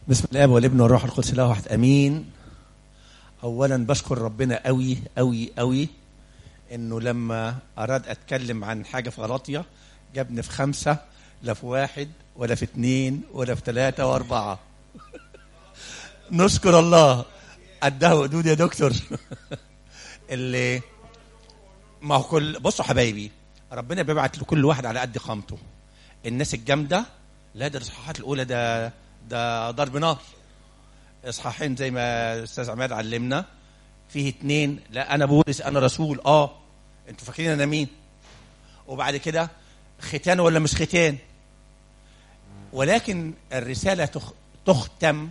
بسم الاب والابن والروح القدس الله واحد امين. اولا بشكر ربنا قوي قوي قوي انه لما اراد اتكلم عن حاجه في غلطيه جابني في 5 لا في 1 ولا في 2 ولا في 3 و4. نشكر الله. قدها وقدود يا دكتور. اللي ما هو بصوا حبايبي، ربنا بيبعت لكل واحد على قد قامته. الناس الجامده لا، ده الاصحاحات الاولى ده ضرب نار. اصحاحين زي ما الاستاذ عماد علمنا، فيه 2 لا انا بولس انا رسول. انتوا فاكرين انا مين؟ وبعد كده ختان ولا مش ختان، ولكن الرساله تختم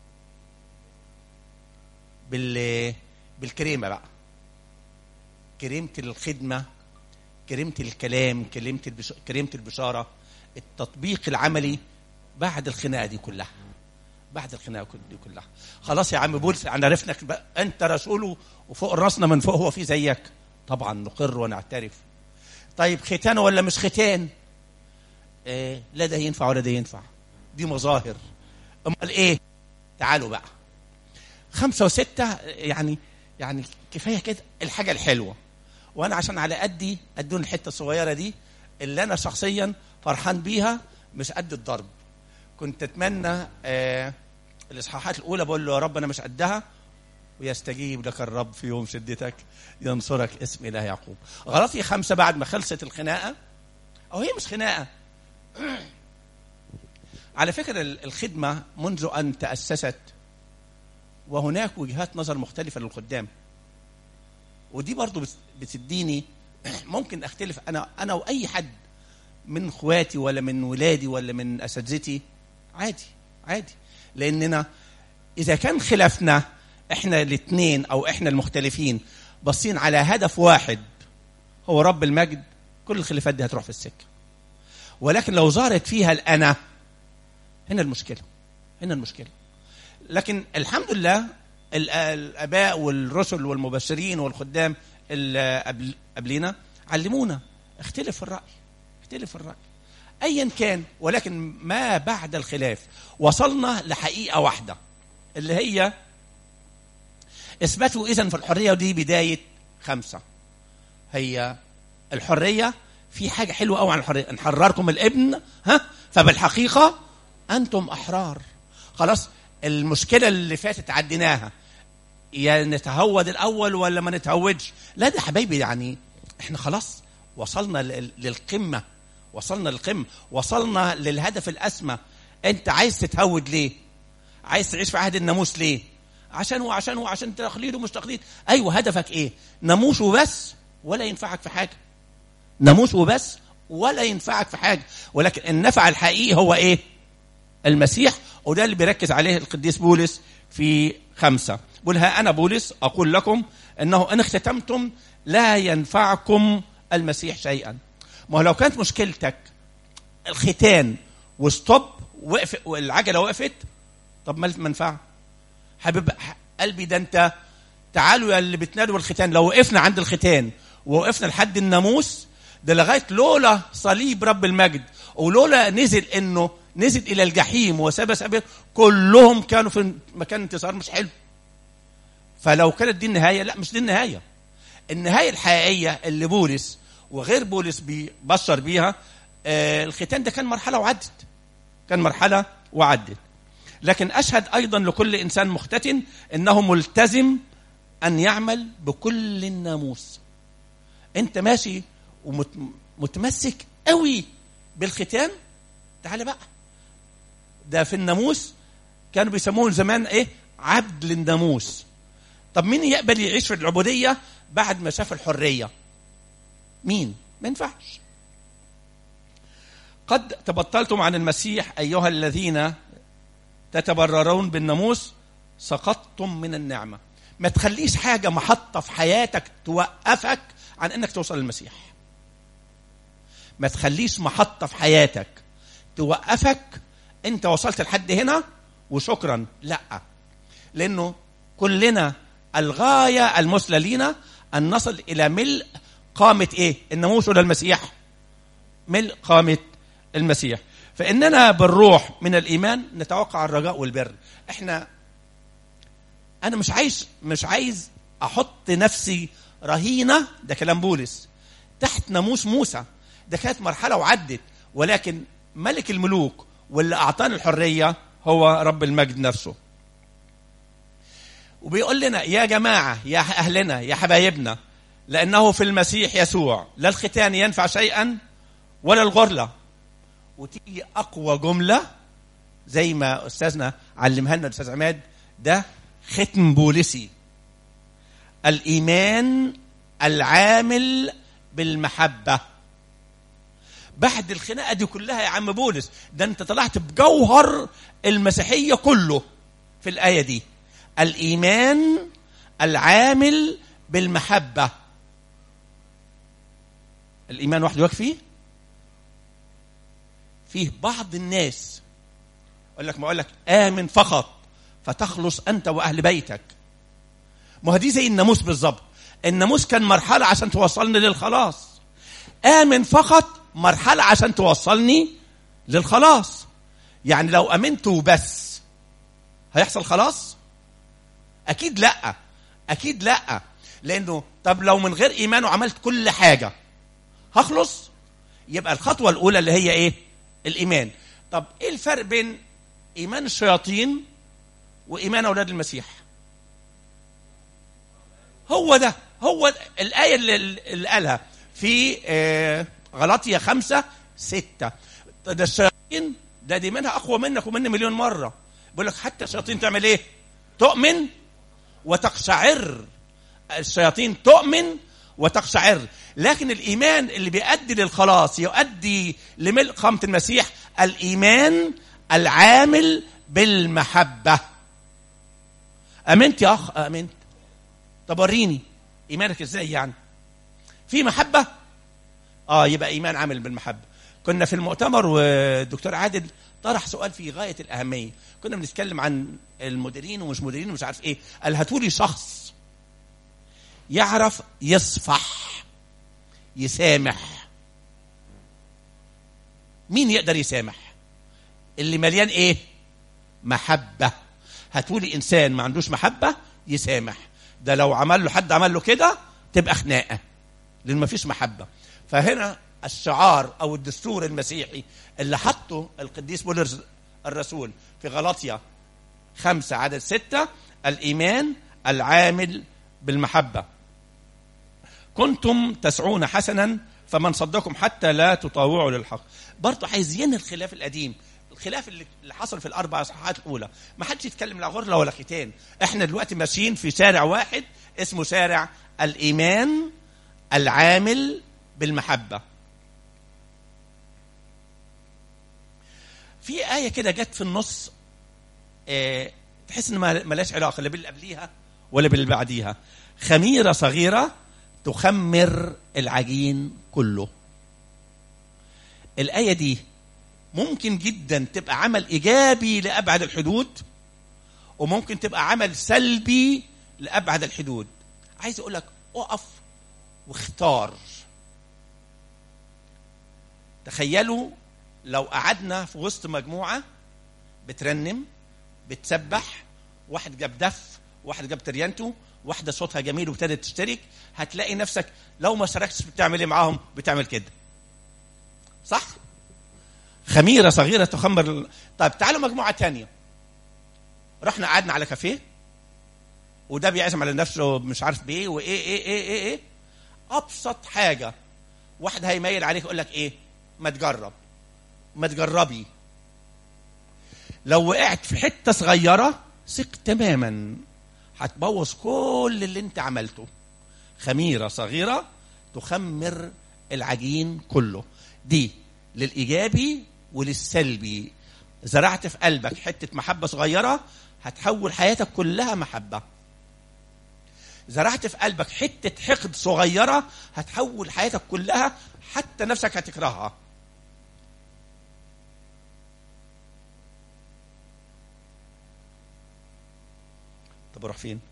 بالكريمه بقى، كريمه الخدمه، كريمه الكلام، كريمه البشاره، التطبيق العملي بعد الخناقه دي كلها. بعد الخناقه دي كلها خلاص يا عم بولس انا عرفناك بقى انت رسول وفوق راسنا من فوق هو في زيك. طبعا نقر ونعترف. طيب ختان ولا مش ختان؟ لا ده ينفع ولا ده ينفع، دي مظاهر. امال ايه؟ تعالوا بقى 5 و6 يعني كفايه كده الحاجه الحلوه. وانا عشان على قدي ادون الحته الصغيره دي اللي انا شخصيا فرحان بيها، مش قد الضرب. كنت اتمنى الاصحاحات الاولى بقول له يا رب انا مش قدها، ويستجيب لك الرب في يوم شدتك ينصرك اسم اله يعقوب. غلطي 5 بعد ما خلصت الخناقه، او هي مش خناقه. على فكره الخدمه منذ ان تاسست وهناك وجهات نظر مختلفه للخدام، ودي برضو بتديني ممكن اختلف انا واي حد من اخواتي ولا من ولادي ولا من اساتذتي، عادي. لاننا اذا كان خلافنا احنا الاثنين او احنا المختلفين باصين على هدف واحد هو رب المجد، كل الخلافات دي هتروح في السكه. ولكن لو ظهرت فيها الانا، هنا المشكله. لكن الحمد لله الاباء والرسل والمبشرين والخدام اللي قبلنا علمونا اختلف الراي ايا كان، ولكن ما بعد الخلاف وصلنا لحقيقه واحده اللي هي اثبتوا اذن في الحريه. ودي بدايه 5. هي الحريه في حاجه حلوه قوي عن الحريه، ان حرركم الابن فبالحقيقه انتم احرار. خلاص المشكله اللي فاتت عديناها، يا نتهود الاول ولا ما نتهودش. لا ده حبايبي يعني احنا خلاص وصلنا للقمه، وصلنا للهدف الاسمى. انت عايز تتهود ليه؟ عايز تعيش في عهد الناموس ليه؟ عشان تقليد ومش تقليد. ايوه هدفك ايه؟ ناموس وبس ولا ينفعك في حاجه. ولكن النفع الحقيقي هو ايه؟ المسيح. وده اللي بيركز عليه القديس بولس في 5. بقول ها انا بولس اقول لكم انه ان اختتمتم لا ينفعكم المسيح شيئا. ما لو كانت مشكلتك الختان وستوب وقف والعجله وقفت، طب ما المنفعه حبيب قلبي؟ ده انت تعالوا يا اللي بتنادوا الختان، لو وقفنا عند الختان ووقفنا لحد الناموس ده لغايه لولا صليب رب المجد ولولا نزل الى الجحيم وساب كلهم كانوا في مكان انتصار مش حلو. فلو كانت دي النهايه، لا مش دي النهايه. النهايه الحقيقيه اللي بولس وغير بولس بيبشر بيها الختان ده كان مرحله وعدت. لكن اشهد ايضا لكل انسان مختتن انه ملتزم ان يعمل بكل الناموس. انت ماشي ومتمسك قوي بالختان، تعال بقى. ده في الناموس كانوا بيسموه زمان ايه؟ عبد للناموس. طب مين يقبل يعيش في العبوديه بعد ما شاف الحريه؟ مين؟ ما ينفعش. قد تبطلتم عن المسيح ايها الذين تتبررون بالناموس، سقطتم من النعمه. ما تخليش حاجه محطه في حياتك توقفك عن انك توصل للمسيح. ما تخليش محطه في حياتك توقفك انت وصلت لحد هنا وشكرا، لا. لانه كلنا الغايه المثلى لينا ان نصل الى ملء قامه ايه؟ الناموس ولا المسيح؟ ملء قامه المسيح. فإننا بالروح من الإيمان نتوقع الرجاء والبر. أنا مش عايز أحط نفسي رهينة، ده كلام بولس، تحت ناموس موسى. ده كانت مرحلة وعدت، ولكن ملك الملوك واللي أعطانا الحرية هو رب المجد نفسه. وبيقول لنا يا جماعة، يا أهلنا، يا حبايبنا، لأنه في المسيح يسوع لا الختان ينفع شيئا ولا الغرلة. وتيجي أقوى جملة زي ما أستاذنا علمها لنا الأستاذ عماد، ده ختم بولسي: الإيمان العامل بالمحبة. بعد الخناقة دي كلها يا عم بولس، ده أنت طلعت بجوهر المسيحية كله في الآية دي: الإيمان العامل بالمحبة. الإيمان وحده يكفي؟ فيه بعض الناس يقول لك آمن فقط فتخلص أنت وأهل بيتك. ما دي زي الناموس بالظبط. الناموس كان مرحلة عشان توصلني للخلاص، آمن فقط مرحلة عشان توصلني للخلاص. يعني لو أمنت وبس هيحصل خلاص؟ أكيد لأ، أكيد لأ. لأنه طب لو من غير إيمان وعملت كل حاجة هخلص؟ يبقى الخطوة الأولى اللي هي إيه؟ الإيمان. طب إيه الفرق بين إيمان الشياطين وإيمان أولاد المسيح؟ هو الآية اللي قالها في غلاطية 5:6. ده الشياطين ده دي منها أقوى منك ومن مليون مرة. بيقول لك حتى الشياطين تعمل إيه؟ تؤمن وتقشعر. الشياطين تؤمن وتقشعر. لكن الإيمان اللي بيؤدي للخلاص، يؤدي لملء قامة المسيح، الإيمان العامل بالمحبة. أمنت يا أخ؟ أمنت. طب وريني إيمانك إزاي يعني؟ في محبة؟ يبقى إيمان عامل بالمحبة. كنا في المؤتمر والدكتور عادل طرح سؤال في غاية الأهمية. كنا بنتكلم عن المديرين ومش مديرين ومش عارف إيه. قال هاتولي شخص يعرف يصفح، يسامح. مين يقدر يسامح؟ اللي مليان إيه؟ محبة. هاتولي إنسان ما عندوش محبة يسامح. ده لو حد عمل له كده تبقى خناقة، لأن ما فيش محبة. فهنا الشعار أو الدستور المسيحي اللي حطه القديس بولس الرسول في غلاطية 5:6: الإيمان العامل بالمحبة. كنتم تسعون حسنا فمن صدكم حتى لا تطاوعوا للحق. برضه عايزين الخلاف القديم، الخلاف اللي حصل في الأربع إصحاحات الأولى. ما حدش يتكلم لا غرلة ولا ختان. احنا دلوقتي ماشيين في شارع واحد اسمه شارع الإيمان العامل بالمحبة. في آية كده جت في النص، تحس إن ما لهاش علاقة لا باللي قبليها ولا باللي بعديها: خميرة صغيرة تخمر العجين كله. الآية دي ممكن جدا تبقى عمل إيجابي لأبعد الحدود، وممكن تبقى عمل سلبي لأبعد الحدود. عايز أقول لك أقف واختار. تخيلوا لو قعدنا في وسط مجموعة بترنم بتسبح، واحد جاب دف، واحد جاب تريانتو، واحدة صوتها جميل وابتدت تشترك، هتلاقي نفسك لو ما شاركتش بتعمل ايه معاهم؟ بتعمل كده، صح؟ خميرة صغيرة تخمر. طيب تعالوا مجموعة تانية، رحنا قعدنا على كافيه وده بيعزم على نفسه مش عارف بايه وايه ايه ايه ايه ايه. ابسط حاجة واحد هيميل عليك يقول لك ايه؟ ما تجرب، ما تجربي. لو وقعت في حتة صغيرة ثق تماما هتبوظ كل اللي انت عملته. خميرة صغيرة تخمر العجين كله. دي للإيجابي وللسلبي. زرعت في قلبك حتة محبة صغيرة هتحول حياتك كلها محبة. زرعت في قلبك حتة حقد صغيرة هتحول حياتك كلها، حتى نفسك هتكرهها. طب اروح فين؟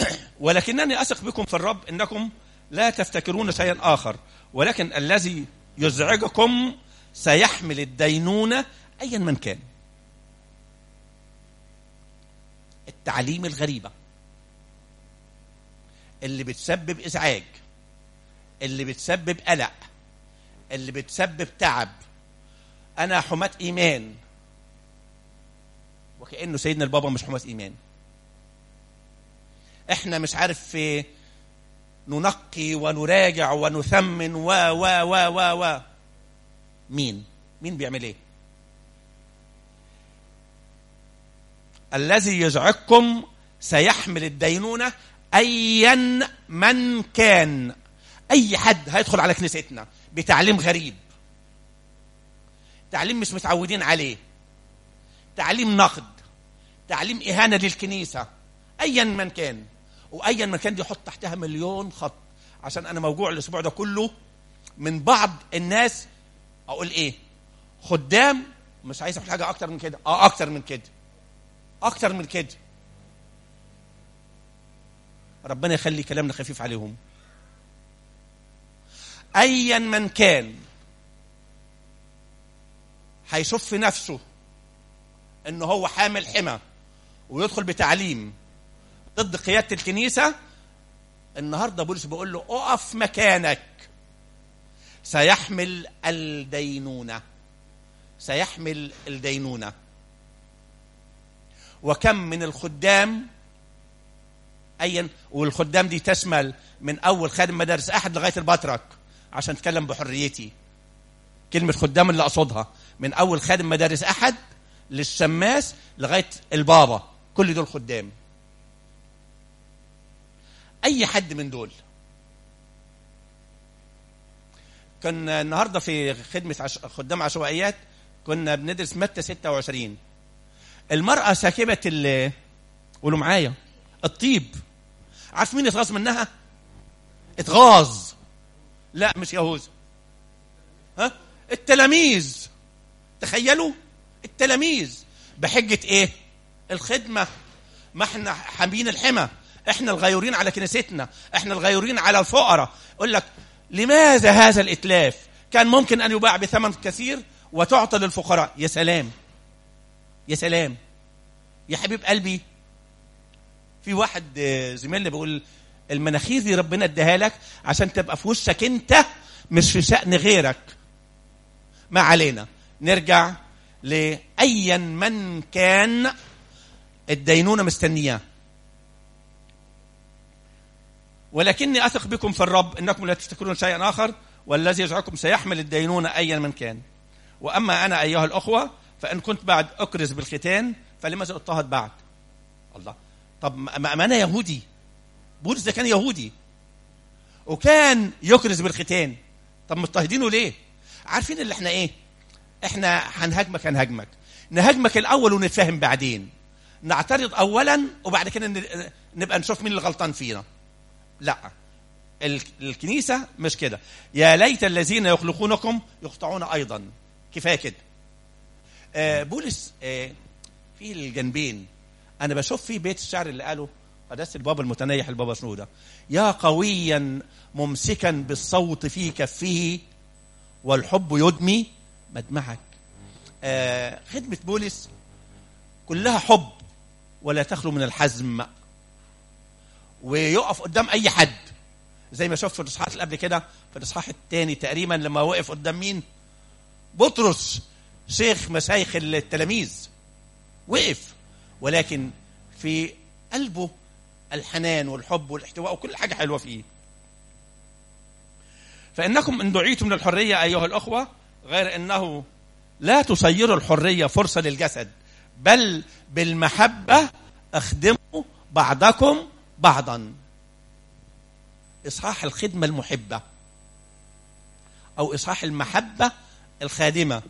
ولكنني أثق بكم في الرب إنكم لا تفتكرون شيئا آخر، ولكن الذي يزعجكم سيحمل الدينونة أيا من كان. التعليم الغريبة اللي بتسبب إزعاج، اللي بتسبب قلق، اللي بتسبب تعب. أنا حماة إيمان، وكأنه سيدنا البابا مش حماة إيمان. إحنا مش عارف في ننقي ونراجع ونثمن و مين بيعمل ايه؟ الذي يزعجكم سيحمل الدينونة أيا من كان. أي حد هيدخل على كنيستنا بتعليم غريب، تعليم مش متعودين عليه، تعليم نقد، تعليم إهانة للكنيسة، أيا من كان. وأيا من كان دي حط تحتها مليون خط، عشان أنا موجوع الأسبوع ده كله من بعض الناس. أقول إيه؟ خدام مش عايز أقول حاجة أكتر من كده، أكتر من كده. ربنا يخلي كلامنا خفيف عليهم. أيا من كان هيشوف في نفسه إنه هو حامل حمى ويدخل بتعليم ضد قيادة الكنيسة، النهاردة بولس بيقول له اقف مكانك، سيحمل الدينونة. وكم من الخدام والخدام دي تشمل من أول خادم مدارس أحد لغاية البطرك، عشان أتكلم بحريتي. كلمة خدام اللي أقصدها من أول خادم مدارس أحد للشماس لغاية البابا، كل دول خدام. أي حد من دول. كنا النهاردة في خدمة خدام عشوائيات كنا بندرس متى 26. المرأة ساكبة قولوا معايا الطيب. عارف مين اتغاظ منها؟ اتغاظ، لا مش يهوذا، التلاميذ. تخيلوا التلاميذ بحجة ايه؟ الخدمة. ما احنا حامين الحمى، احنا الغيورين على كنيستنا، احنا الغيورين على الفقراء. اقول لك لماذا هذا الاتلاف؟ كان ممكن ان يباع بثمن كثير وتعطى للفقراء. يا سلام يا سلام يا حبيب قلبي. في واحد زميلنا بيقول المناخير دي ربنا اداها لك عشان تبقى في وشك انت، مش في شأن غيرك. ما علينا، نرجع لأيا من كان الدينونة مستنياه. ولكني أثق بكم في الرب إنكم لا تفتكرون شيئا آخر، والذي يزعجكم سيحمل الدينونة أيا من كان. وأما أنا أيها الأخوة فإن كنت بعد أكرز بالختان فلماذا اضطهد بعد؟ الله، طب ما أنا يهودي. بولس ده كان يهودي وكان يكرز بالختان، طب مضطهدينه ليه؟ عارفين اللي احنا ايه؟ احنا هنهاجمك نهاجمك الأول ونتفاهم بعدين، نعترض أولا وبعد كده نبقى نشوف مين اللي غلطان فينا. لا، الكنيسة مش كده. يا ليت الذين يخلقونكم يخطئون أيضا. كفاية كده. بولس في الجنبين. أنا بشوف في بيت الشعر اللي قاله قداسة البابا المتنيح البابا شنودة: يا قويا ممسكا بالصوت في كفه والحب يدمي مدمعك. خدمة بولس كلها حب ولا تخلو من الحزم، ويقف قدام أي حد زي ما شفت في الإصحاحات اللي قبل كده. في الإصحاح الثاني تقريبا لما وقف قدام مين؟ بطرس، شيخ مشايخ التلاميذ، وقف، ولكن في قلبه الحنان والحب والاحتواء وكل حاجة حلوة فيه. فإنكم إن دعيتم للحرية أيها الأخوة، غير أنه لا تصيروا الحرية فرصة للجسد، بل بالمحبة اخدموا بعضكم بعضا. إصحاح الخدمة المحبة أو إصحاح المحبة الخادمة.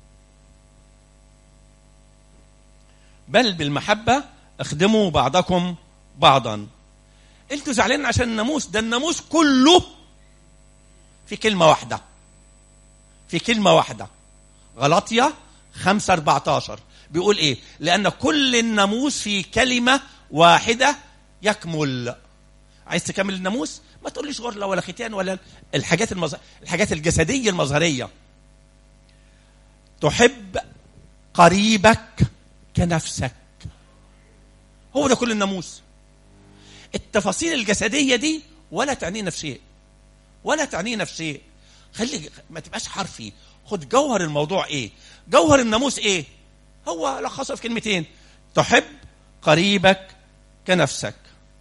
بل بالمحبة اخدموا بعضكم بعضا. انتوا زعلانين عشان الناموس؟ ده الناموس كله في كلمة واحدة، في كلمة واحدة. غلاطيا 5:14 بيقول ايه؟ لأن كل الناموس في كلمة واحدة يكمل. عايز تكمل الناموس ما تقوليش غرلة ولا ختان ولا الحاجات الجسدية المظهرية. تحب قريبك كنفسك، هو ده كل الناموس. التفاصيل الجسدية دي ولا تعنينا في شيء، ولا تعنينا في شيء. خلي ما تبقاش حرفي، خد جوهر الموضوع ايه، جوهر الناموس ايه. هو لخصه في كلمتين: تحب قريبك كنفسك.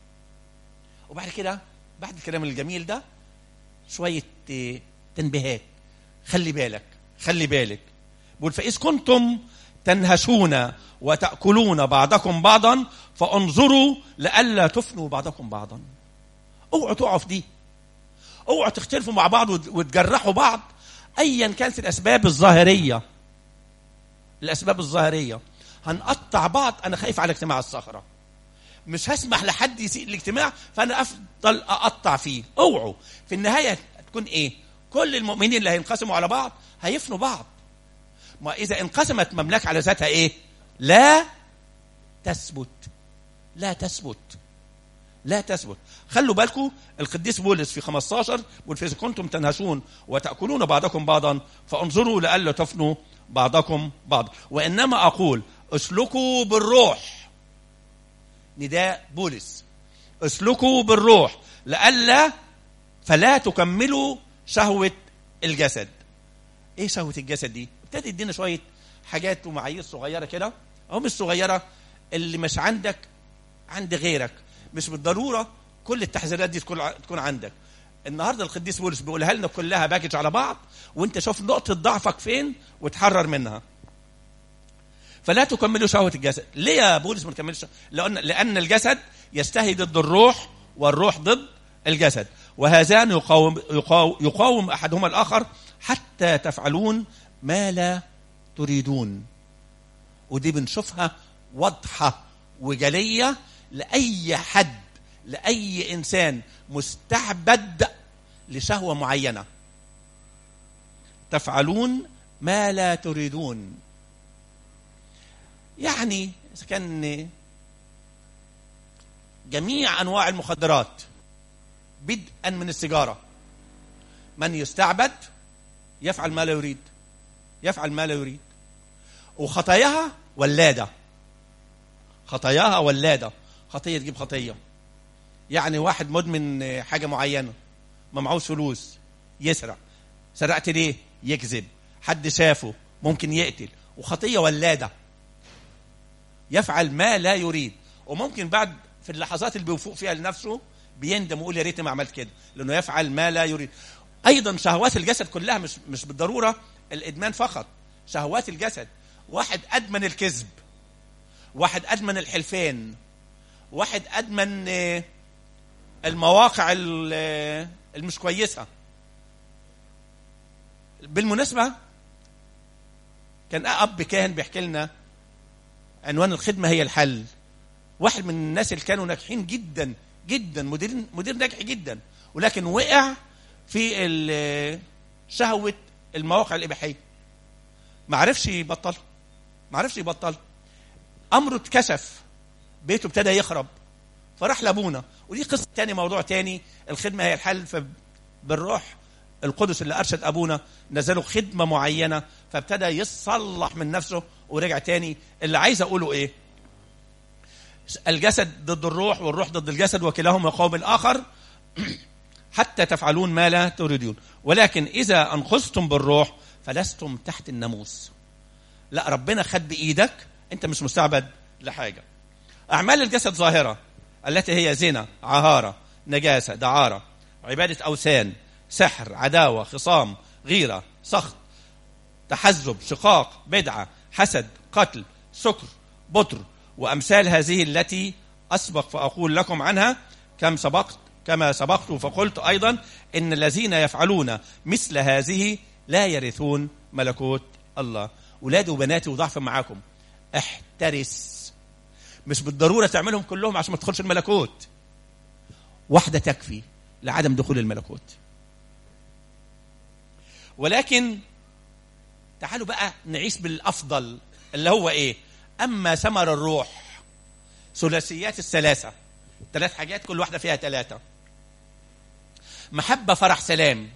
وبعد كده بعد الكلام الجميل ده شوية تنبيهات. خلي بالك خلي بالك. بقول: فإذ كنتم تنهشون وتأكلون بعضكم بعضا فانظروا لئلا تفنوا بعضكم بعضا. اوعوا تقعوا في دي، اوعوا تختلفوا مع بعض وتجرحوا بعض ايا كانت الاسباب الظاهريه. الاسباب الظاهريه هنقطع بعض. انا خايف على اجتماع الصخره، مش هسمح لحد يسيء الاجتماع، فانا افضل اقطع فيه. اوعوا في النهايه تكون ايه؟ كل المؤمنين اللي هينقسموا على بعض هيفنوا بعض. ما اذا انقسمت مملكه على ذاتها ايه؟ لا تثبت، لا تثبت، لا تثبت. خلوا بالكم القديس بولس في 15 بيقول: فإذا كنتم تنهشون وتأكلون بعضكم بعضا فانظروا لئلا تفنوا بعضكم بعضا، وإنما أقول اسلكوا بالروح. نداء بولس: اسلكوا بالروح لئلا فلا تكملوا شهوة الجسد. ايه شهوة الجسد دي؟ ابتدى يدينا شوية حاجات ومعايير صغيرة كده، أو مش صغيرة، اللي مش عندك عند غيرك. مش بالضرورة كل التحذيرات دي تكون عندك. النهاردة القديس بولس بيقولها لنا كلها باكج على بعض، وانت شوف نقطة ضعفك فين وتحرر منها. فلا تكملوا شهوة الجسد. ليه يا بولس ما نكملش؟ لأن الجسد يستهي ضد الروح، والروح ضد الجسد، وهذان يقاوم أحدهما الآخر حتى تفعلون ما لا تريدون. ودي بنشوفها واضحة وجلية لأي حد، لأي إنسان مستعبد لشهوة معينة. تفعلون ما لا تريدون، يعني إذا كان جميع أنواع المخدرات بدءا من السيجارة، من يستعبد يفعل ما لا يريد، يفعل ما لا يريد. وخطاياها ولادة، خطاياها ولادة، خطية تجيب خطية. يعني واحد مدمن حاجة معينة، ما معهوش فلوس يسرق. سرقت ليه؟ يكذب. حد شافه ممكن يقتل. وخطية ولادة، يفعل ما لا يريد. وممكن بعد في اللحظات اللي بيفوق فيها لنفسه بيندم ويقول: يا ريت ما عملت كده، لأنه يفعل ما لا يريد. أيضا شهوات الجسد كلها مش بالضرورة الإدمان فقط. شهوات الجسد، واحد أدمن الكذب، واحد أدمن الحلفان، واحد أدمن المواقع المش كويسة. بالمناسبة كان أب كاهن بيحكي لنا عنوان الخدمة هي الحل. واحد من الناس اللي كانوا ناجحين جدا جدا، مدير ناجح جدا، ولكن وقع في شهوة المواقع الإباحية، ما عرفش يبطل. أمره اتكشف، بيته ابتدى يخرب، فراح لابونا. ودي قصة تاني، موضوع تاني. الخدمة هي الحل. فبالروح القدس اللي أرشد أبونا نزله خدمة معينة، فابتدى يصلح من نفسه ورجع تاني. اللي عايز أقوله إيه؟ الجسد ضد الروح، والروح ضد الجسد، وكلاهما يقاوم الآخر حتى تفعلون ما لا تريدون. ولكن إذا أنخذتم بالروح فلستم تحت الناموس. لا، ربنا خد بإيدك، أنت مش مستعبد لحاجة. أعمال الجسد ظاهرة، التي هي زنا، عهارة، نجاسة، دعارة، عبادة أوثان، سحر، عداوة، خصام، غيرة، سخط، تحزب، شقاق، بدعة، حسد، قتل، سكر، بطر، وأمثال هذه التي أسبق فأقول لكم عنها كما سبقت فقلت أيضا إن الذين يفعلون مثل هذه لا يرثون ملكوت الله. أولادي وبناتي وضعف معاكم، احترس. مش بالضرورة تعملهم كلهم عشان ما تدخلش الملكوت، واحدة تكفي لعدم دخول الملكوت. ولكن تعالوا بقى نعيش بالأفضل، اللي هو إيه؟ أما ثمر الروح، ثلاثيات الثلاثة، 3 حاجات كل واحدة فيها 3. محبة فرح سلام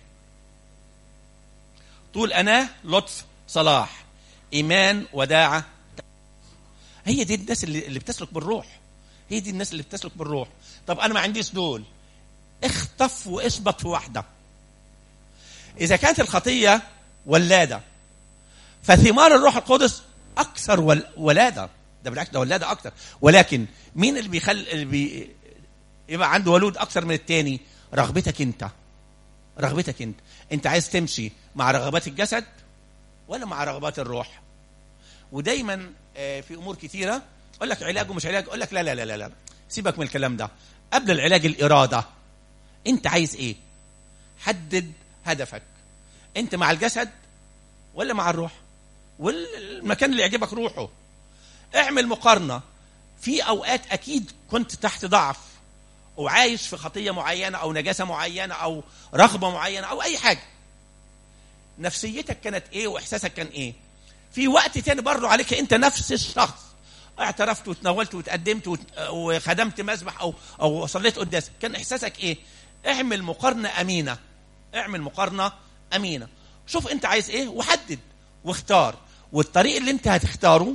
طول أناة لطف صلاح إيمان وداعة. هي دي الناس اللي بتسلك بالروح. هي دي الناس اللي بتسلك بالروح. طب أنا ما عنديش دول، اخطف واثبت في واحدة. إذا كانت الخطية ولادة فثمار الروح القدس أكثر ولادة. ده بالعكس، ده ولادة أكثر. ولكن مين اللي يبقى عنده ولود أكثر من التاني؟ رغبتك أنت. رغبتك أنت. أنت عايز تمشي مع رغبات الجسد ولا مع رغبات الروح؟ ودايما في أمور كثيرة أقول لك علاج ومش علاج، أقول لك لا لا لا لا لا، سيبك من الكلام ده. قبل العلاج الإرادة. أنت عايز إيه؟ حدد هدفك. أنت مع الجسد ولا مع الروح؟ والمكان اللي يعجبك روحه. اعمل مقارنة. في أوقات أكيد كنت تحت ضعف وعايش في خطية معينة أو نجاسة معينة أو رغبة معينة أو أي حاجة. نفسيتك كانت إيه وإحساسك كان إيه؟ في وقت تاني برضو عليك أنت نفس الشخص، اعترفت وتناولت وتقدمت وخدمت مسبح أو صليت قداس، كان إحساسك إيه؟ اعمل مقارنة أمينة. اعمل مقارنة أمينة. شوف أنت عايز إيه وحدد واختار. والطريق اللي أنت هتختاره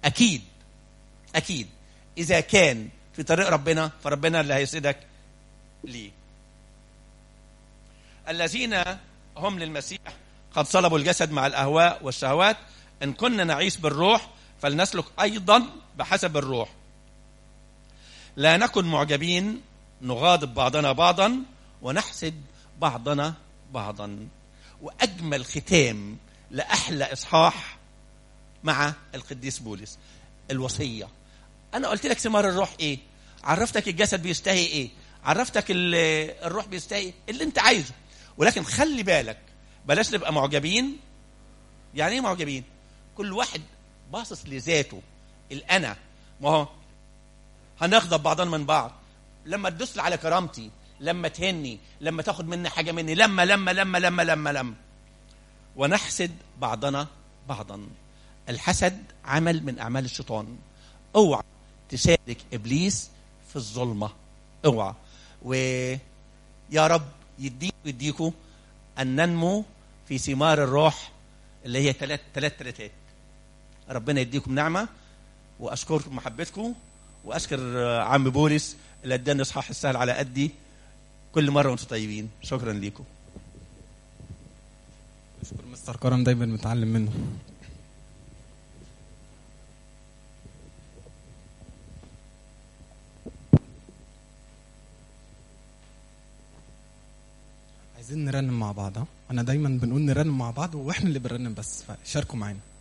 أكيد إذا كان في طريق ربنا فربنا اللي هيسعدك ليه. الذين هم للمسيح قد صلبوا الجسد مع الأهواء والشهوات. إن كنا نعيش بالروح فلنسلك أيضا بحسب الروح. لا نكن معجبين نغاضب بعضنا بعضا ونحسد بعضنا بعضا. وأجمل ختام لأحلى إصحاح مع القديس بولس الوصية. أنا قلت لك ثمار الروح إيه؟ عرفتك الجسد بيستهي إيه؟ عرفتك الروح بيستهي اللي أنت عايزه. ولكن خلي بالك بلاش نبقى معجبين. يعني إيه معجبين؟ كل واحد باصص لذاته الأنا. ما هو هنغضب بعضنا من بعض لما تدوس على كرامتي، لما تهني، لما تاخد مني حاجة مني، لما ونحسد بعضنا بعضا. الحسد عمل من أعمال الشيطان. اوعى تشارك إبليس في الظلمة، اوعى. ويا رب يديكوا أن ننمو في ثمار الروح اللي هي ثلاث تلاتات. ربنا يديكم نعمة. وأشكركم محبتكم، وأشكر عم بولس اللي اداني إصحاح السهل على قدي كل مرة وانتم طيبين. شكرا لكم. أشكر مستر كرم، دايما متعلم منه. عايزين نرنم مع بعض. انا دايما بنقول نرنم مع بعض واحنا اللي بنرنم بس، فشاركوا معانا.